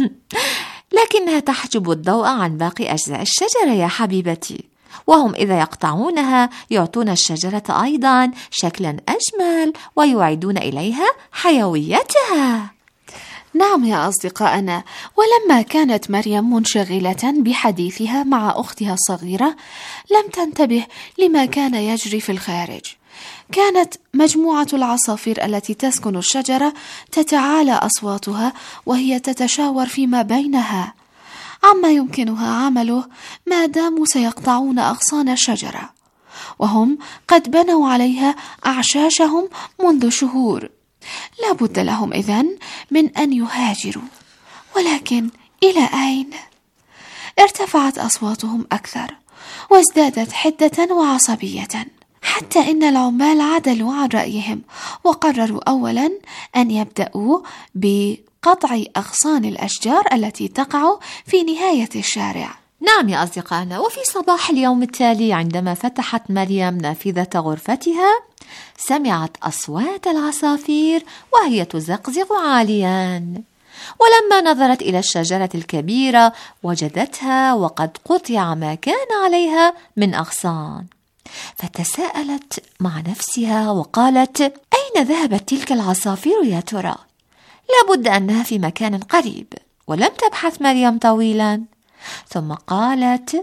لكنها تحجب الضوء عن باقي أجزاء الشجرة يا حبيبتي، وهم إذا يقطعونها يعطون الشجرة أيضا شكلا أجمل ويعيدون إليها حيويتها. نعم يا أصدقائنا، ولما كانت مريم منشغلة بحديثها مع أختها الصغيرة لم تنتبه لما كان يجري في الخارج. كانت مجموعة العصافير التي تسكن الشجرة تتعالى أصواتها وهي تتشاور فيما بينها عما يمكنها عمله ما داموا سيقطعون أغصان الشجرة، وهم قد بنوا عليها أعشاشهم منذ شهور. لا بد لهم إذن من أن يهاجروا، ولكن إلى أين؟ ارتفعت أصواتهم أكثر وازدادت حدة وعصبية، حتى إن العمال عدلوا عن رأيهم وقرروا أولا أن يبدأوا بقطع أغصان الأشجار التي تقع في نهاية الشارع. نعم يا أصدقائنا، وفي صباح اليوم التالي عندما فتحت مريم نافذة غرفتها سمعت أصوات العصافير وهي تزقزق عاليا، ولما نظرت إلى الشجرة الكبيرة وجدتها وقد قطع ما كان عليها من أغصان، فتساءلت مع نفسها وقالت: أين ذهبت تلك العصافير يا ترى؟ لابد أنها في مكان قريب. ولم تبحث مريم طويلا، ثم قالت: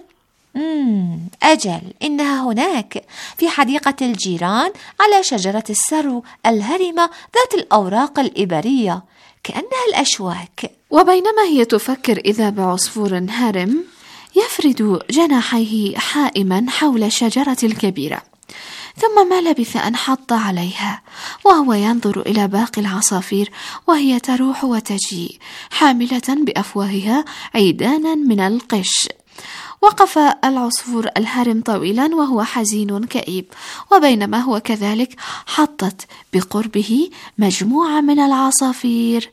أجل، إنها هناك في حديقة الجيران على شجرة السرو الهرمة ذات الأوراق الإبرية كأنها الأشواك. وبينما هي تفكر إذا بعصفور هرم يفرد جناحيه حائما حول الشجرة الكبيرة، ثم ما لبث أن حط عليها وهو ينظر إلى باقي العصافير وهي تروح وتجيء حاملة بأفواهها عيدانا من القش. وقف العصفور الهرم طويلا وهو حزين كئيب، وبينما هو كذلك حطت بقربه مجموعة من العصافير،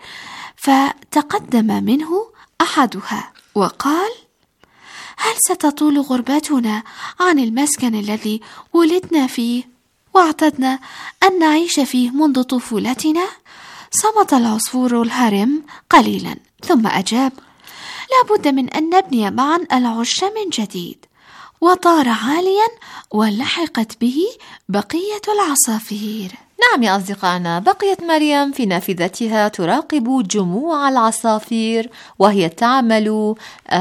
فتقدم منه أحدها وقال: هل ستطول غربتنا عن المسكن الذي ولدنا فيه واعتدنا أن نعيش فيه منذ طفولتنا؟ صمت العصفور الهرم قليلا ثم أجاب: لا بد من أن نبني معا العش من جديد. وطار عاليا ولحقت به بقية العصافير. نعم يا أصدقائنا، بقيت مريم في نافذتها تراقب جموع العصافير وهي تعمل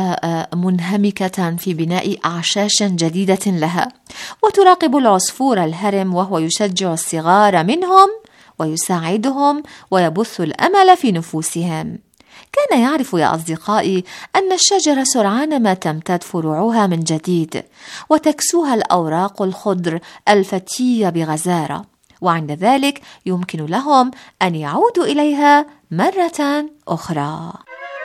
منهمكة في بناء أعشاش جديدة لها، وتراقب العصفور الهرم وهو يشجع الصغار منهم ويساعدهم ويبث الأمل في نفوسهم. كان يعرف يا أصدقائي أن الشجرة سرعان ما تمتد فروعها من جديد وتكسوها الأوراق الخضر الفتية بغزارة، وعند ذلك يمكن لهم أن يعودوا إليها مرة أخرى.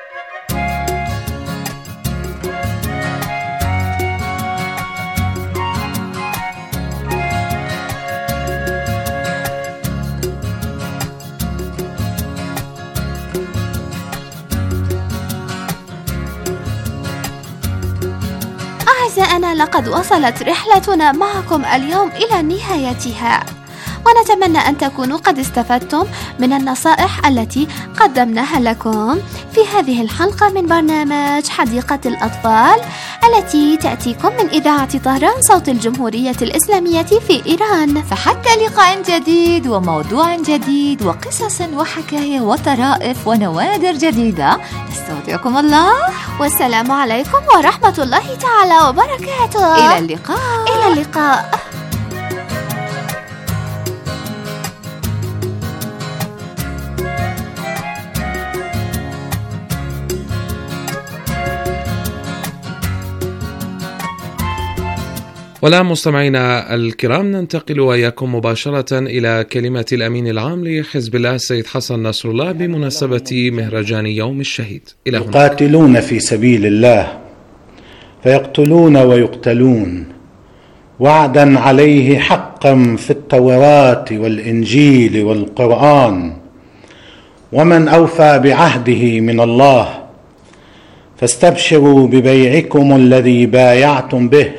أعزائنا، لقد وصلت رحلتنا معكم اليوم إلى نهايتها، ونتمنى أن تكونوا قد استفدتم من النصائح التي قدمناها لكم في هذه الحلقة من برنامج حديقة الأطفال التي تأتيكم من إذاعة طهران صوت الجمهورية الإسلامية في إيران. فحتى لقاء جديد وموضوع جديد وقصص وحكاية وطرائف ونوادر جديدة، استودعكم الله، والسلام عليكم ورحمة الله تعالى وبركاته. إلى اللقاء. إلى اللقاء. والآن مستمعينا الكرام ننتقل وإياكم مباشرة إلى كلمة الأمين العام لحزب الله السيد حسن نصر الله بمناسبة مهرجان يوم الشهيد. إلى هنا. يقاتلون في سبيل الله فيقتلون ويقتلون وعدا عليه حقا في التوراة والإنجيل والقرآن، ومن أوفى بعهده من الله، فاستبشروا ببيعكم الذي بايعتم به،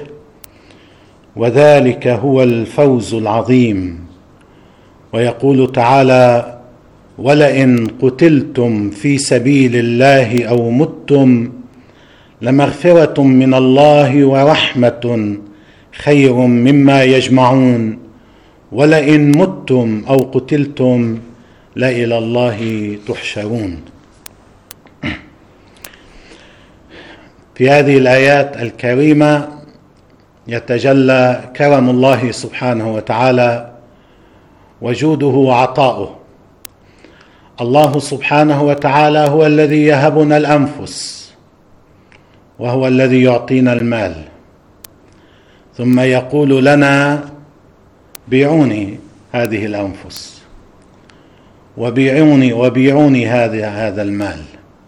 وذلك هو الفوز العظيم. ويقول تعالى: ولئن قتلتم في سبيل الله أو متم لمغفرة من الله ورحمة خير مما يجمعون، ولئن متم أو قتلتم لإلى الله تحشرون. في هذه الآيات الكريمة يتجلى كرم الله سبحانه وتعالى وجوده وعطاؤه. الله سبحانه وتعالى هو الذي يهبنا الأنفس، وهو الذي يعطينا المال، ثم يقول لنا: بيعوني هذه الأنفس، وبيعوني هذا المال،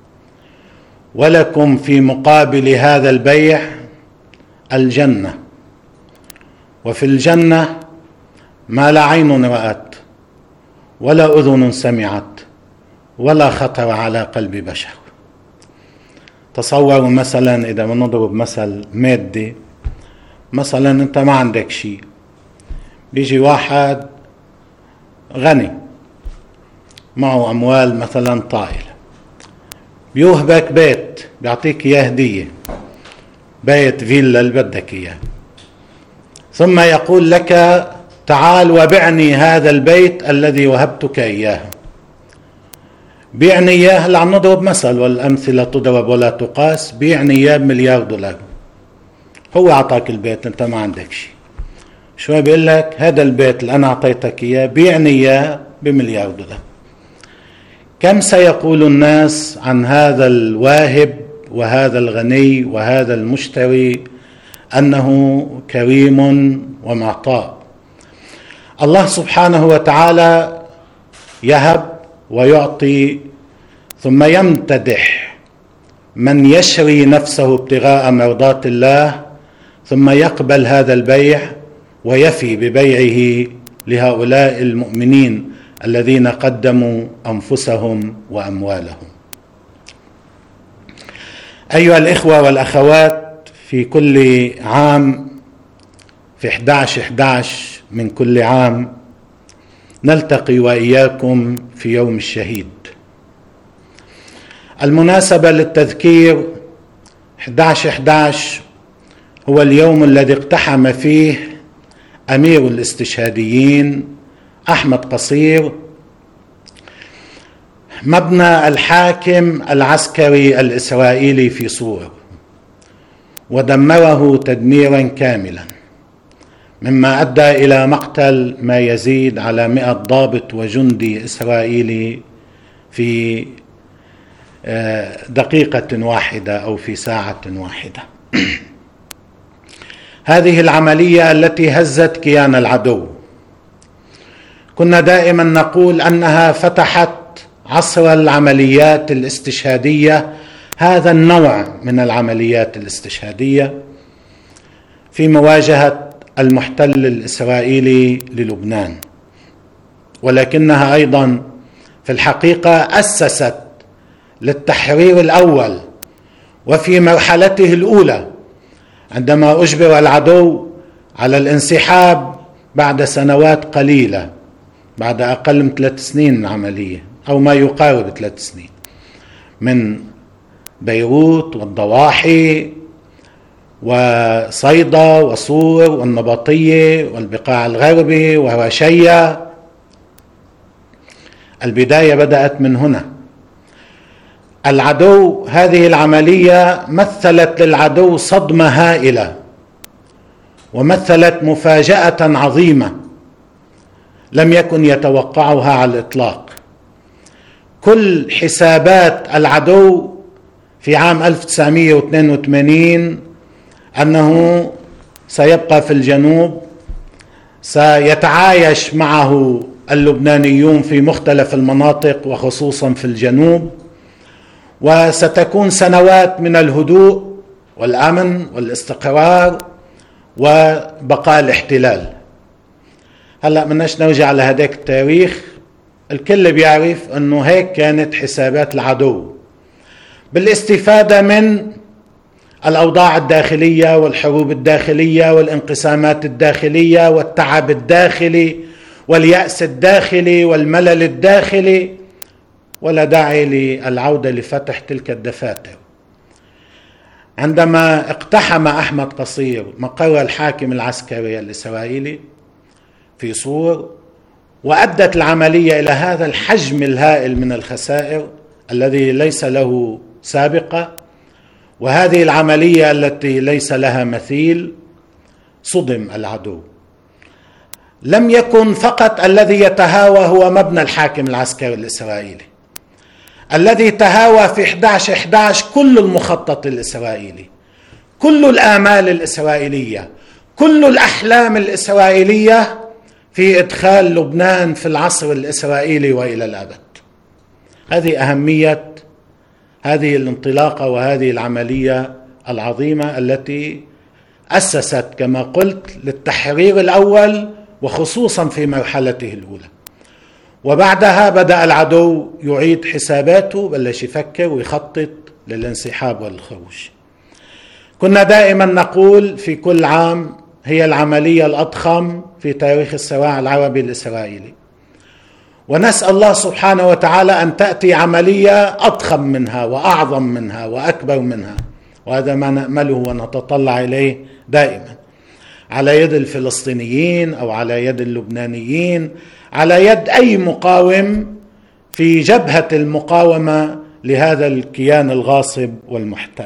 ولكم في مقابل هذا البيع الجنة، وفي الجنة ما لا عين رأت ولا أذن سمعت ولا خطر على قلب بشر. تصوروا مثلا إذا بنضرب مثل مادي، مثلا أنت ما عندك شيء، بيجي واحد غني معه أموال مثلا طائلة، بيوهبك بيت، بيعطيك إياه هدية، بيت فيلا اللي بدك إياه، ثم يقول لك: تعال وبعني هذا البيت الذي وهبتك إياه. بيعني إياه، هلا عم نضرب مثل والأمثلة تضرب ولا تقاس، بيعني إياه $1,000,000. هو أعطاك البيت، أنت ما عندك شيء، شوي بيقول لك: هذا البيت اللي أنا أعطيتك إياه بيعني إياه $1,000,000. كم سيقول الناس عن هذا الواهب وهذا الغني وهذا المشتري أنه كريم ومعطاء. الله سبحانه وتعالى يهب ويعطي، ثم يمتدح من يشري نفسه ابتغاء مرضات الله، ثم يقبل هذا البيع ويفي ببيعه لهؤلاء المؤمنين الذين قدموا أنفسهم وأموالهم. أيها الإخوة والأخوات، في كل عام في 11/11 من كل عام نلتقي وإياكم في يوم الشهيد. المناسبة للتذكير 11/11 هو اليوم الذي اقتحم فيه أمير الاستشهاديين أحمد قصير مبنى الحاكم العسكري الإسرائيلي في صور، ودمره تدميرا كاملا، مما أدى إلى مقتل ما يزيد على 100 ضابط وجندي إسرائيلي في دقيقة واحدة أو في ساعة واحدة. هذه العملية التي هزت كيان العدو، كنا دائما نقول أنها فتحت عصر العمليات الاستشهادية، هذا النوع من العمليات الاستشهادية في مواجهة المحتل الإسرائيلي للبنان، ولكنها أيضا في الحقيقة أسست للتحرير الأول وفي مرحلته الأولى، عندما أجبر العدو على الانسحاب بعد سنوات قليلة، بعد أقل من 3 سنين عملية أو ما يقارب 3 سنين، من بيروت والضواحي وصيدا وصور والنبطية والبقاع الغربي ورشيا. البداية بدأت من هنا. العدو، هذه العملية مثلت للعدو صدمة هائلة، ومثلت مفاجأة عظيمة لم يكن يتوقعها على الإطلاق. كل حسابات العدو في عام 1982 أنه سيبقى في الجنوب، سيتعايش معه اللبنانيون في مختلف المناطق وخصوصا في الجنوب، وستكون سنوات من الهدوء والأمن والاستقرار وبقاء الاحتلال. هلأ بدناش نرجع لهداك التاريخ، الكل بيعرف أنه هيك كانت حسابات العدو بالاستفادة من الأوضاع الداخلية والحروب الداخلية والانقسامات الداخلية والتعب الداخلي واليأس الداخلي والملل الداخلي، ولا داعي للعودة لفتح تلك الدفاتر. عندما اقتحم أحمد قصير مقر الحاكم العسكري الإسرائيلي في صور وأدت العملية إلى هذا الحجم الهائل من الخسائر الذي ليس له سابقة، وهذه العملية التي ليس لها مثيل، صدم العدو. لم يكن فقط الذي يتهاوى هو مبنى الحاكم العسكري الإسرائيلي الذي تهاوى في 11/11 كل المخطط الإسرائيلي، كل الآمال الإسرائيلية، كل الأحلام الإسرائيلية في إدخال لبنان في العصر الإسرائيلي وإلى الأبد. هذه أهمية هذه الانطلاقة وهذه العملية العظيمة التي أسست كما قلت للتحرير الأول وخصوصا في مرحلته الأولى. وبعدها بدأ العدو يعيد حساباته، بلش يفكر ويخطط للانسحاب والخروج. كنا دائما نقول في كل عام هي العملية الأضخم في تاريخ الصراع العربي الإسرائيلي، ونسأل الله سبحانه وتعالى أن تأتي عملية أضخم منها وأعظم منها وأكبر منها، وهذا ما نأمله ونتطلع إليه دائما، على يد الفلسطينيين أو على يد اللبنانيين، على يد أي مقاوم في جبهة المقاومة لهذا الكيان الغاصب والمحتل.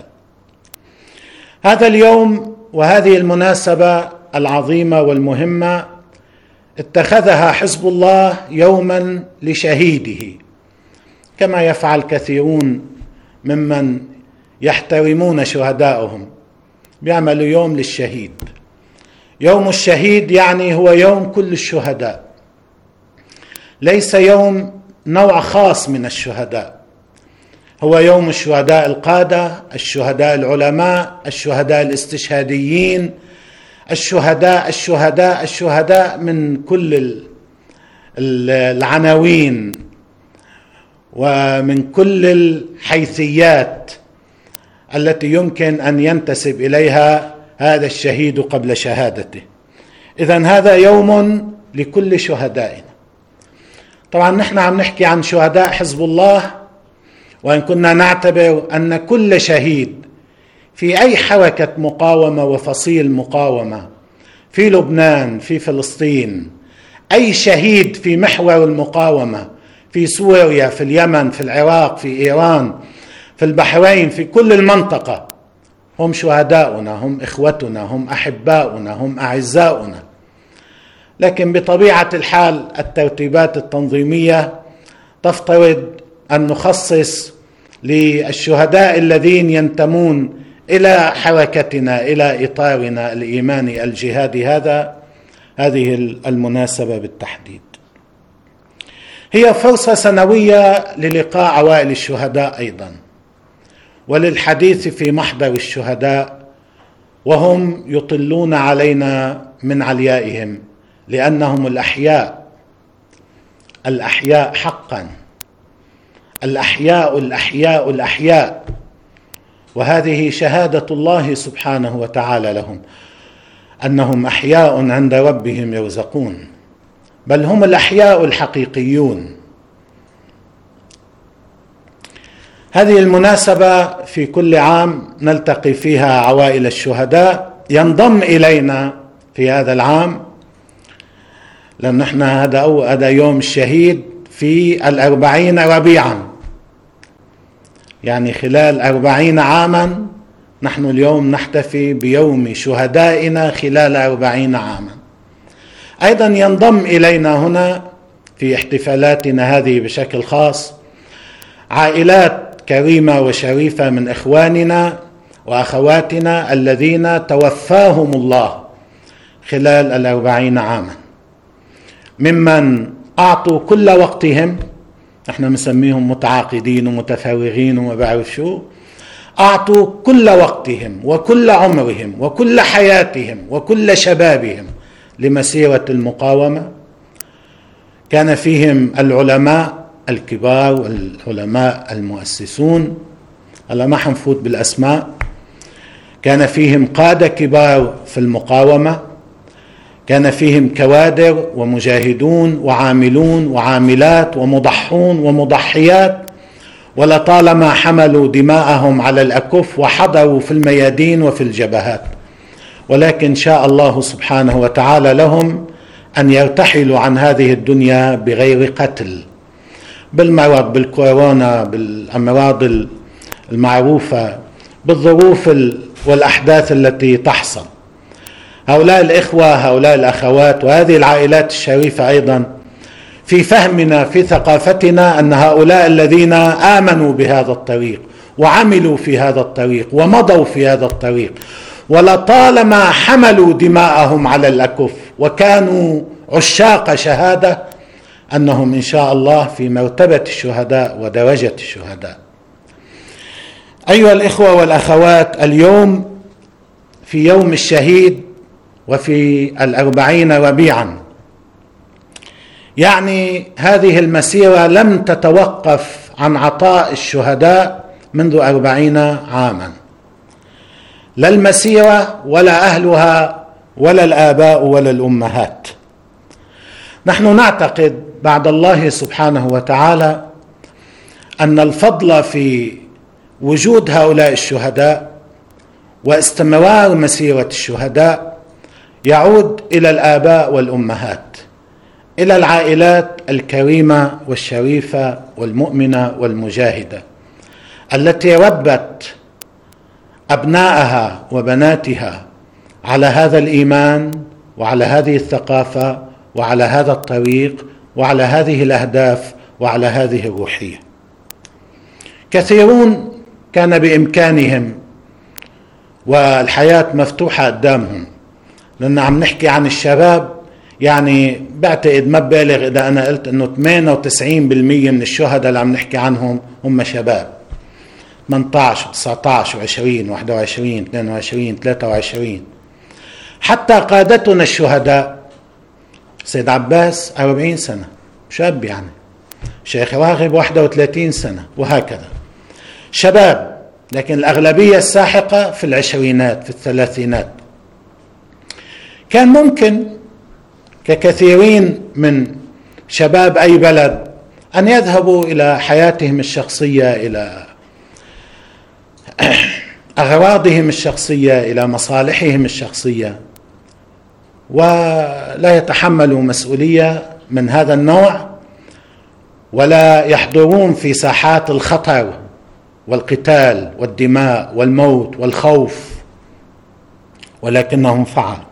هذا اليوم وهذه المناسبة العظيمة والمهمة اتخذها حزب الله يوما لشهيده، كما يفعل كثيرون ممن يحترمون شهدائهم، بيعملوا يوم للشهيد. يوم الشهيد يعني هو يوم كل الشهداء، ليس يوم نوع خاص من الشهداء، هو يوم الشهداء القادة، الشهداء العلماء، الشهداء الاستشهاديين، الشهداء من كل العناوين ومن كل الحيثيات التي يمكن أن ينتسب إليها هذا الشهيد قبل شهادته. إذن هذا يوم لكل شهدائنا. طبعا نحن عم نحكي عن شهداء حزب الله، وإن كنا نعتبر أن كل شهيد في أي حركة مقاومة وفصيل مقاومة في لبنان، في فلسطين، أي شهيد في محور المقاومة في سوريا، في اليمن، في العراق، في إيران، في البحرين، في كل المنطقة، هم شهداؤنا، هم إخوتنا، هم أحباؤنا، هم أعزاؤنا. لكن بطبيعة الحال الترتيبات التنظيمية تفترض أن نخصص للشهداء الذين ينتمون إلى حركتنا، إلى إطارنا الإيماني الجهادي هذه المناسبة بالتحديد. هي فرصة سنوية للقاء عوائل الشهداء أيضا، وللحديث في محضر الشهداء وهم يطلون علينا من عليائهم، لأنهم الأحياء حقا، الأحياء، وهذه شهادة الله سبحانه وتعالى لهم أنهم أحياء عند ربهم يرزقون، بل هم الأحياء الحقيقيون. هذه المناسبة في كل عام نلتقي فيها عوائل الشهداء. ينضم إلينا في هذا العام، لأن نحن هذا يوم الشهيد في 40 ربيعا، يعني خلال 40 عاما نحن اليوم نحتفي بيوم شهدائنا خلال 40 عاما. أيضا ينضم إلينا هنا في احتفالاتنا هذه بشكل خاص عائلات كريمة وشريفة من إخواننا وأخواتنا الذين توفاهم الله خلال 40 عاما، ممن أعطوا كل وقتهم، احنا مسميهم متعاقدين ومتفاوغين وما بعرف شو، أعطوا كل وقتهم وكل عمرهم وكل حياتهم وكل شبابهم لمسيرة المقاومة. كان فيهم العلماء الكبار والعلماء المؤسسون، هلا ما حنفوت بالأسماء، كان فيهم قادة كبار في المقاومة، كان فيهم كوادر ومجاهدون وعاملون وعاملات ومضحون ومضحيات، ولطالما حملوا دماءهم على الأكف وحضروا في الميادين وفي الجبهات، ولكن شاء الله سبحانه وتعالى لهم أن يرتحلوا عن هذه الدنيا بغير قتل، بالمرض، بالكورونا، بالأمراض المعروفة، بالظروف والأحداث التي تحصل. هؤلاء الإخوة، هؤلاء الأخوات، وهذه العائلات الشريفة أيضا في فهمنا، في ثقافتنا، أن هؤلاء الذين آمنوا بهذا الطريق وعملوا في هذا الطريق ومضوا في هذا الطريق، ولطالما حملوا دماءهم على الأكف وكانوا عشاق شهادة، أنهم إن شاء الله في مرتبة الشهداء ودرجة الشهداء. أيها الإخوة والأخوات، اليوم في يوم الشهيد وفي 40 ربيعا، يعني هذه المسيرة لم تتوقف عن عطاء الشهداء منذ 40 عاما، لا المسيرة ولا أهلها ولا الآباء ولا الأمهات. نحن نعتقد بعد الله سبحانه وتعالى أن الفضل في وجود هؤلاء الشهداء واستمرار مسيرة الشهداء يعود إلى الآباء والأمهات، إلى العائلات الكريمة والشريفة والمؤمنة والمجاهدة التي ربت أبنائها وبناتها على هذا الإيمان وعلى هذه الثقافة وعلى هذا الطريق وعلى هذه الأهداف وعلى هذه الروحية. كثيرون كان بإمكانهم والحياة مفتوحة قدامهم، لأن عم نحكي عن الشباب، يعني بعتقد ما ببالغ إذا أنا قلت أنه 98% من الشهداء اللي عم نحكي عنهم هم شباب 18 19 20 21 22 23. حتى قادتنا الشهداء، سيد عباس 40 سنة شاب، يعني شيخ راغب 31 سنة، وهكذا شباب، لكن الأغلبية الساحقة في العشرينات، في الثلاثينات. كان ممكن ككثيرين من شباب أي بلد أن يذهبوا إلى حياتهم الشخصية، إلى أغراضهم الشخصية، إلى مصالحهم الشخصية، ولا يتحملوا مسؤولية من هذا النوع، ولا يحضرون في ساحات الخطر والقتال والدماء والموت والخوف، ولكنهم فعلوا.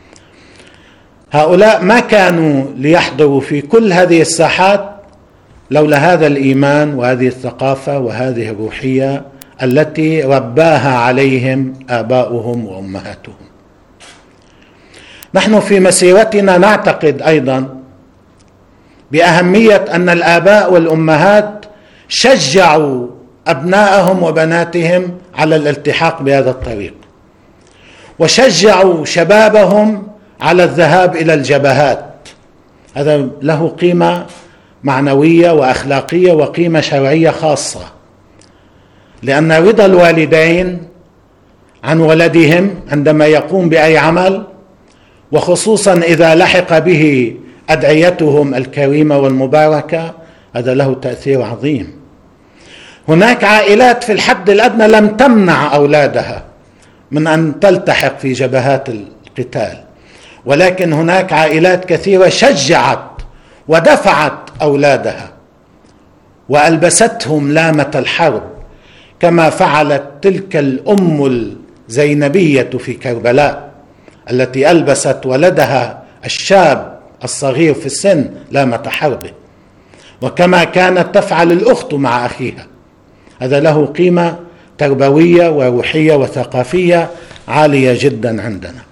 هؤلاء ما كانوا ليحضروا في كل هذه الساحات لولا هذا الإيمان وهذه الثقافة وهذه الروحية التي رباها عليهم آباؤهم وأمهاتهم. نحن في مسيرتنا نعتقد أيضا بأهمية أن الآباء والأمهات شجعوا أبنائهم وبناتهم على الالتحاق بهذا الطريق، وشجعوا شبابهم على الذهاب إلى الجبهات. هذا له قيمة معنوية وأخلاقية وقيمة شرعية خاصة، لأن رضا الوالدين عن ولدهم عندما يقوم بأي عمل، وخصوصا إذا لحق به أدعيتهم الكريمة والمباركة، هذا له تأثير عظيم. هناك عائلات في الحد الأدنى لم تمنع أولادها من أن تلتحق في جبهات القتال، ولكن هناك عائلات كثيرة شجعت ودفعت أولادها وألبستهم لامة الحرب، كما فعلت تلك الأم الزينبية في كربلاء التي ألبست ولدها الشاب الصغير في السن لامة حربه، وكما كانت تفعل الأخت مع أخيها. هذا له قيمة تربوية وروحية وثقافية عالية جدا عندنا.